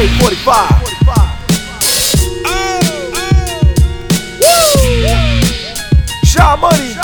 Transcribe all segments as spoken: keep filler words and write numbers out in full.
K forty-five. Shaw Money,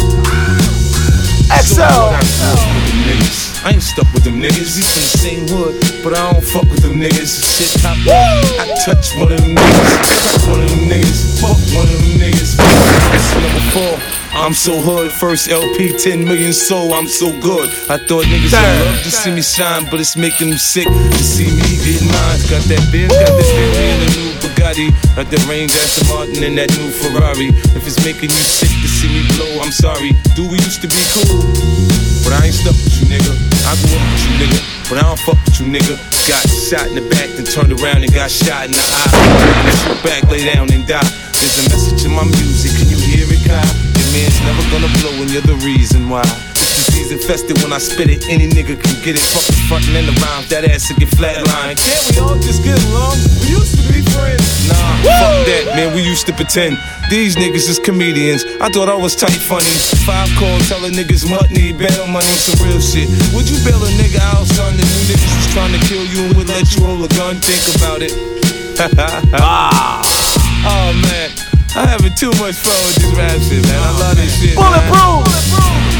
X L. I ain't stuck with them niggas, we from the same hood, but I don't fuck with them niggas. Shit top I touch one of them niggas, touch one of them niggas, fuck one of them niggas. Number four, I'm so hood, first L P, ten million sold, I'm so good. I thought niggas would love to see me shine, but it's making them sick to see me getting mine. Got that Benz, got that Bentley and the new Bugatti, got that Range, Aston Martin and that new Ferrari. If it's making you sick to see me blow, I'm sorry. Do we used to be cool? But I ain't stuck with you, nigga. I grew up with you, nigga, but I don't fuck with you, nigga. Got shot in the back, then turned around and got shot in the eye. Shoot back, lay down and die. There's a message in my music, can you hear it, Kyle? Your man's never gonna blow and you're the reason why. This disease infested when I spit it, any nigga can get it. Fuck the frontin' and the rhymes, that ass will get flatlined. Can't we all just get along? We used to be friends. Nah, Woo! Fuck that, man, we used to pretend. These niggas is comedians, I thought I was tight funny. Five calls telling niggas what need bail money on some real shit. Would you bail a nigga out, son? The new niggas was trying to kill you and would let you hold a gun, think about it. ah. Oh man, I'm having too much fun with this rap shit, man. I love this shit. Bulletproof!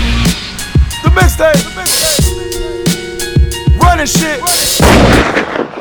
The mixtape! Running shit!